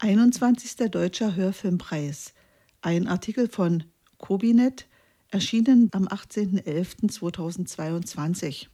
21. Deutscher Hörfilmpreis. Ein Artikel von Kobinet, erschienen am 18.11.2022.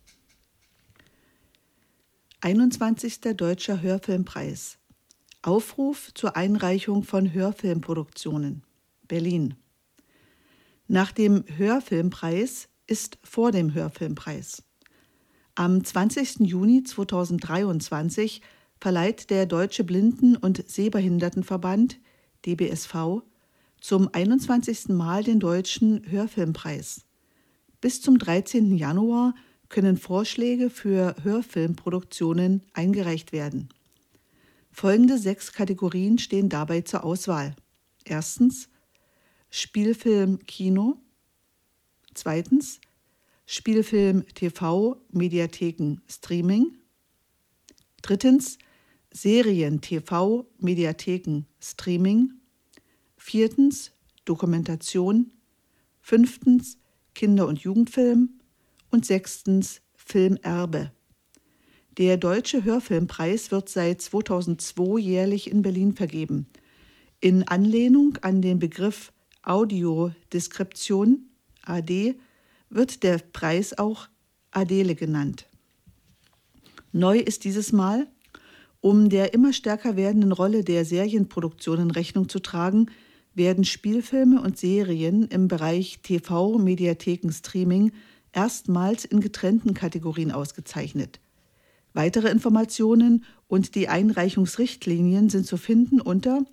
21. Deutscher Hörfilmpreis. Aufruf zur Einreichung von Hörfilmproduktionen. Berlin. Nach dem Hörfilmpreis ist vor dem Hörfilmpreis. Am 20. Juni 2023 verleiht der Deutsche Blinden- und Sehbehindertenverband, DBSV, zum 21. Mal den Deutschen Hörfilmpreis. Bis zum 13. Januar können Vorschläge für Hörfilmproduktionen eingereicht werden. Folgende 6 Kategorien stehen dabei zur Auswahl. Erstens Spielfilm Kino. Zweitens Spielfilm TV, Mediatheken, Streaming. Drittens Serien TV, Mediatheken, Streaming. Viertens Dokumentation. Fünftens Kinder- und Jugendfilm. Und sechstens Filmerbe. Der Deutsche Hörfilmpreis wird seit 2002 jährlich in Berlin vergeben. In Anlehnung an den Begriff Audiodeskription, AD, wird der Preis auch Adele genannt. Neu ist dieses Mal, um der immer stärker werdenden Rolle der Serienproduktionen Rechnung zu tragen, werden Spielfilme und Serien im Bereich TV, Mediatheken, Streaming erstmals in getrennten Kategorien ausgezeichnet. Weitere Informationen und die Einreichungsrichtlinien sind zu finden unter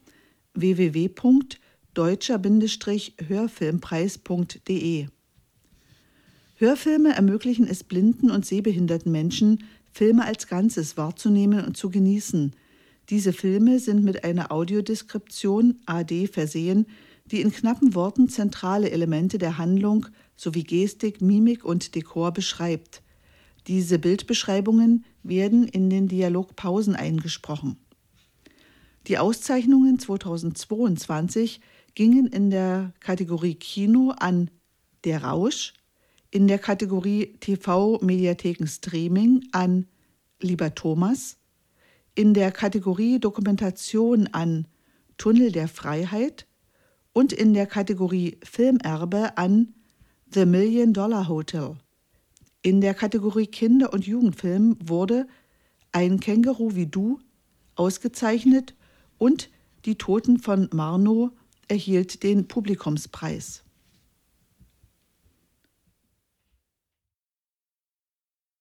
www.deutscher-hörfilmpreis.de. Hörfilme ermöglichen es blinden und sehbehinderten Menschen, Filme als Ganzes wahrzunehmen und zu genießen. Diese Filme sind mit einer Audiodeskription AD versehen, die in knappen Worten zentrale Elemente der Handlung sowie Gestik, Mimik und Dekor beschreibt. Diese Bildbeschreibungen werden in den Dialogpausen eingesprochen. Die Auszeichnungen 2022 gingen in der Kategorie Kino an Der Rausch, in der Kategorie TV Mediatheken Streaming an Lieber Thomas, in der Kategorie Dokumentation an Tunnel der Freiheit und in der Kategorie Filmerbe an The $1 Million Hotel. In der Kategorie Kinder- und Jugendfilm wurde Ein Känguru wie du ausgezeichnet und Die Toten von Marnow erhielt den Publikumspreis.